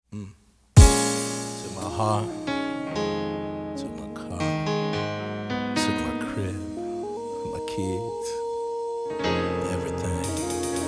Mm. Took my heart, took my car, took my crib, my kids, everything.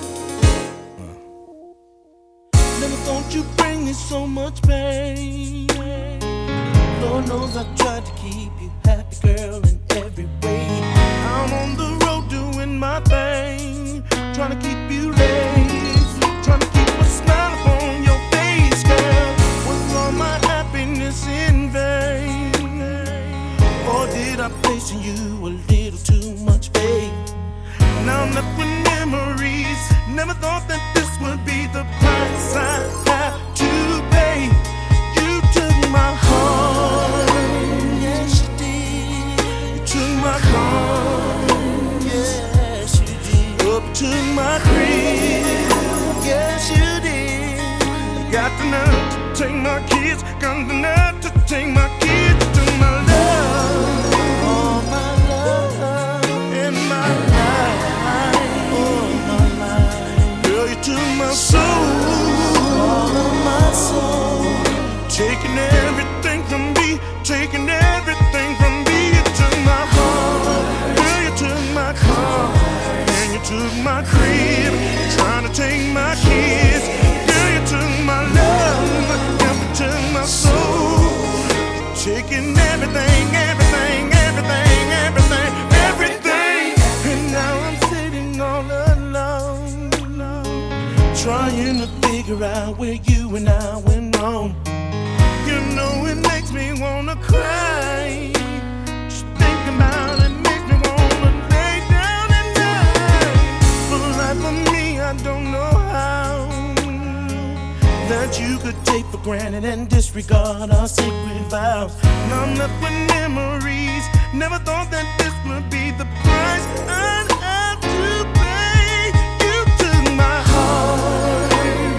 Never thought you'd bring me so much pain. Lord knows I tried to keep you happy, girl, in every way. I'm on the road doing my thing, trying to keep you lazy, trying to keep a smile upon your face, girl. Was all my happiness in vain? Or did I place in you a little too much faith? Now I'm left with memories. Never thought that this would be the price I have to pay. You took my heart, yes you did. You took my heart, yes you did. Up to my crib, yes you did. Got the nerve to take my kids, got the nerve to take my kids. You took my love, all my love, and my life. To my soul, all of my soul, taking everything from me, taking everything from me. You took my heart, girl, you took my car, and you took my crib, trying to take my kids. Girl, you took my love, girl, you took my soul, taking everything, everything, everything, everything, everything. And now I'm sitting all alone, trying to figure out where you and I went wrong. You know it makes me wanna cry. Just thinking about it makes me wanna lay down and die. For life of me, I don't know how that you could take for granted and disregard our sacred vows. Now I'm left with memories. Never thought that this would be the price I'd have to pay. You took my heart,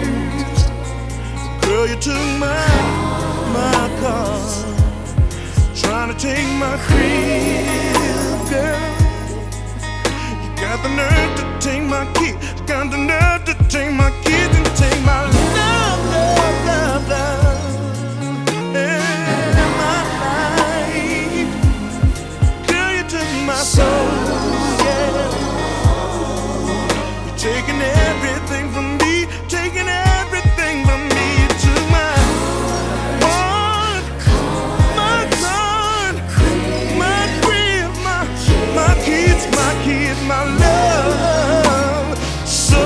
girl, you took my car, trying to take my crib, girl. You got the nerve to take my kids, got the nerve to take my kids and take my love, love, love, love, and my life. Girl, you took my soul, yeah. You're taking everything from me, taking everything from me. You took my heart, my car, my crib, my kids, my love. So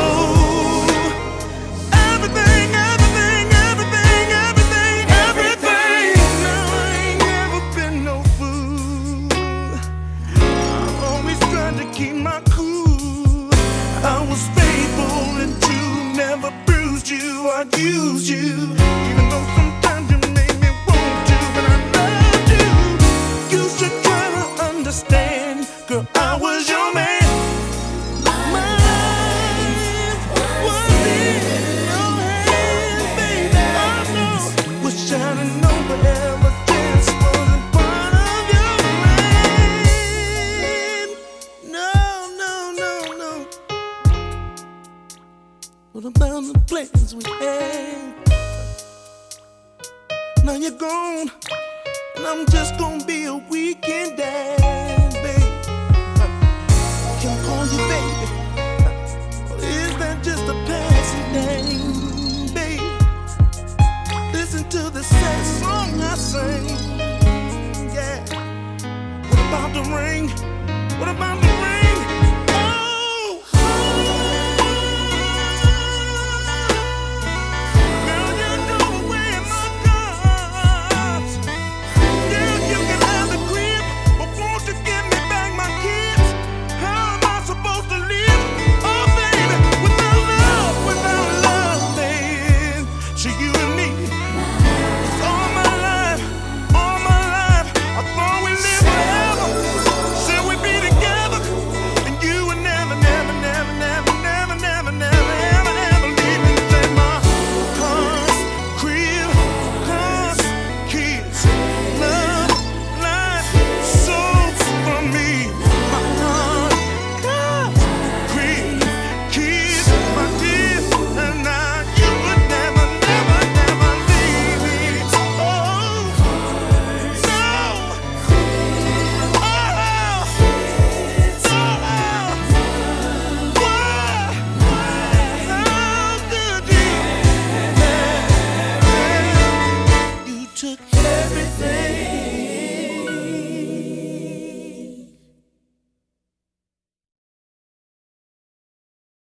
everything, everything, everything, everything, everything. Now I ain't never been no fool. I always tried to keep my cool. I was faithful and true, never bruised you, I used you. Even though sometimes you made me want to, but I loved you. You should try to understand, girl, I was your man. My life was in your hands, baby. I know. Wish I didn't know, but ever since wasn't part of your plan. No, no, no, no. What about the plans we had? Now you're gone, and I'm just gonna be a weekend dad, babe. Can I call you baby? Or is that just a passing name, babe? Listen to the sad song I sing, yeah. What about the ring? What about the ring? Oh, girl, you know where my cards. Girl, you can have the crib, but won't you give me back my kids? How am I supposed to live? Oh, baby, without love, babe. So you and me,